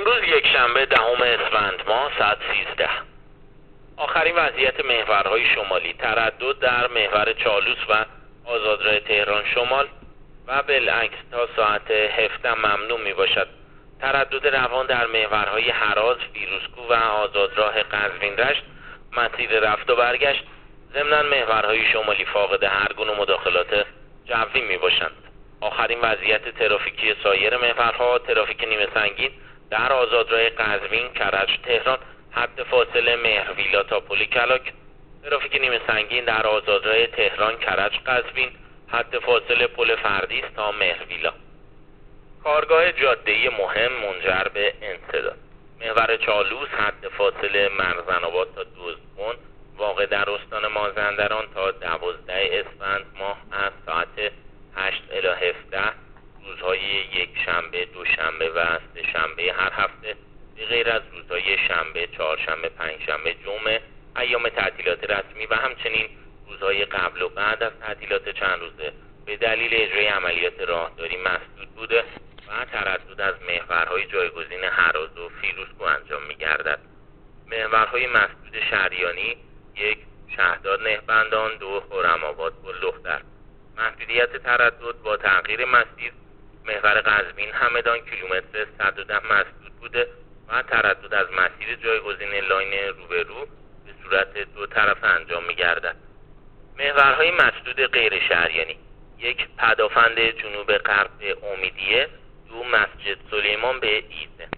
امروز یکشنبه 10 اسفند ماه ساعت 13. آخرین وضعیت محورهای شمالی: تردد در محور چالوس و آزادراه تهران شمال و بالعکس تا ساعت 17 ممنوع می باشد. تردد روان در محورهای هراز، فیروزکوه و آزادراه قزوین رشت مسیر رفت و برگشت. ضمناً محورهای شمالی فاقد هر گونه مداخلات جوی می باشند. آخرین وضعیت ترافیکی سایر محورها: ترافیک نیمه سنگین در آزادراه قزوین، کرج، تهران حد فاصله مهرویلا تا پل کلاک. ترافیک نیمه سنگین در آزادراه تهران، کرج، قزوین حد فاصله پل فردیس تا مهرویلا. کارگاه جاده‌ای مهم منجر به انسداد: محور چالوس حد فاصله مرزن‌آباد تا دزدبن واقع در استان مازندران تا 12 اسفند ماه از ساعت 8 الی 17 روزهای یکشنبه، دوشنبه و سه‌شنبه هر هفته به غیر از روزهای شنبه، چهارشنبه، پنجشنبه، جمعه، ایام تعطیلات رسمی و همچنین روزهای قبل و بعد از تعطیلات چند روزه به دلیل اجرای عملیات راهداری مسدود بوده و تردد از محورهای جایگزین هراز و فیروزکوه انجام می‌گردد. محورهای مسدود شهریانی: 1 شهردار نهبندان، 2 خرم‌آباد گل‌دختر. محدودیت تردد با تغییر مسیر: محور قزوین همدان کیلومتر 110 مسدود بوده و تردد از مسیر جایگزین لاین روبرو به صورت دو طرفه انجام می‌گردد. محورهای مسدود غیر شهریانی: 1 پدافند جنوب غرب امیدیه، 2 مسجد سلیمان به ایده.